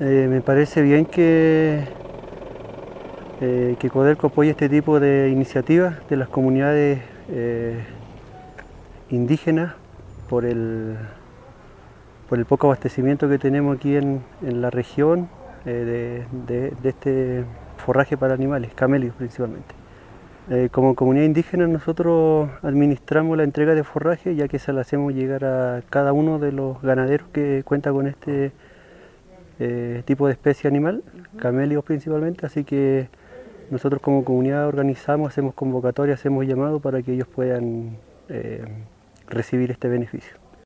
Me parece bien que Codelco apoye este tipo de iniciativas de las comunidades indígenas por por el poco abastecimiento que tenemos aquí en la región de este forraje para animales, camelios principalmente. Como comunidad indígena nosotros administramos la entrega de forraje, ya que se la hacemos llegar a cada uno de los ganaderos que cuenta con este tipo de especie animal, camelios principalmente, así que nosotros como comunidad organizamos, hacemos convocatorias, hacemos llamados para que ellos puedan recibir este beneficio.